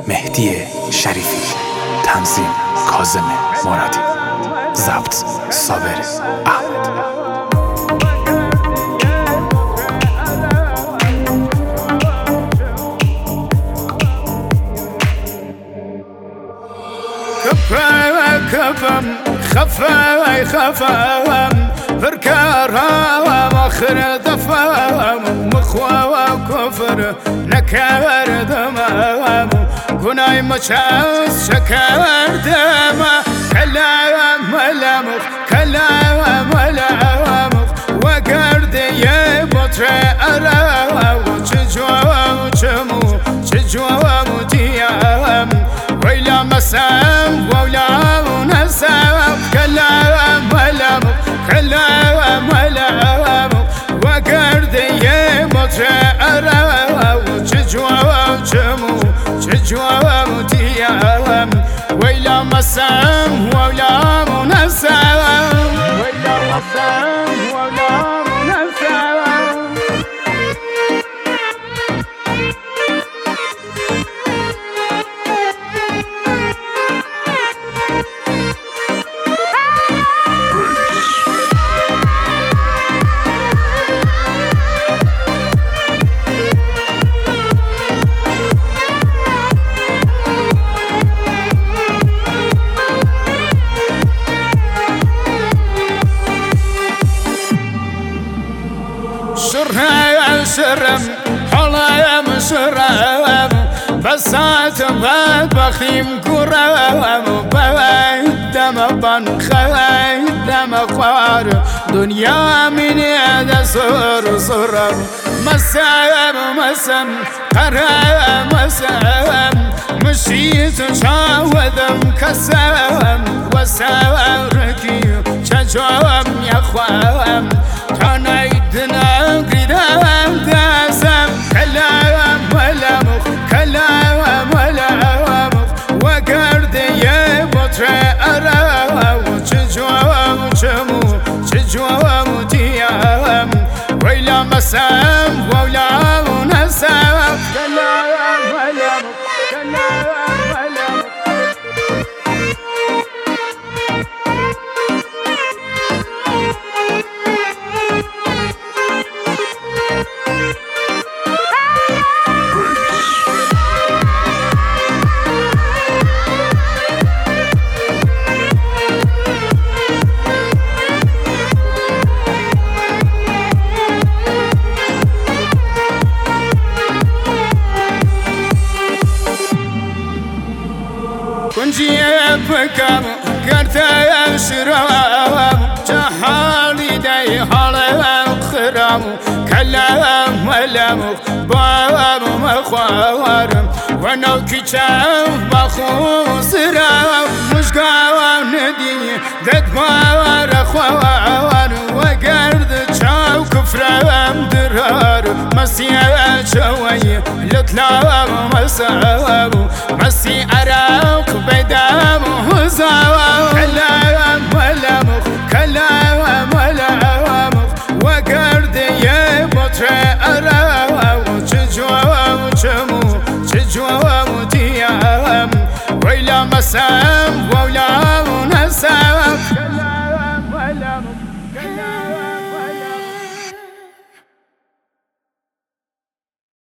مهدی شریفی، تنظیم کاظم مرادی، ضبط صابر احمد. كفم خفاي بركارها واخر دفام مخوا وكفر نكار دمام كناي مشاس شكر دما كلام ملامخ كلام ملامخ وقرد يبطر أرا وشجوا متيام ويلا مسام ولا نسام كلام ملامخ كلام ملامخ وقرد يبطر أرا وشجوا متيام ويلا مسام ولا نسام ويلا مسام ولا نسام. شرم حلايم شرم بسات باد بخيم كرم بويد دم بنخيد دم خوار دنيا من يد صر مسم قرم مسم مشيت شاودم كسم وساركي شجوم يا خوام تنايدنا قدام داسم كلام ملامخ كلام ملامخ وقرد يبطر أرا وشجوا متيام ويلا مسام ولا نسام كلام ملامخ كلام ملامخ. كنجي بكم قرت شرام جهالي داي حالم خرام كلام ملامخ بام مخوارم ونو كيشام بخو سرام مش قاوم ندي دد بار خوار وقرد شاو كفرام درار مسيا شوي لطلام مسابو مسي أراك بدام هزاو كلام ملامخ كلام ملامخ وقرد يبطر أرا وشجوا متيام ويلا مسام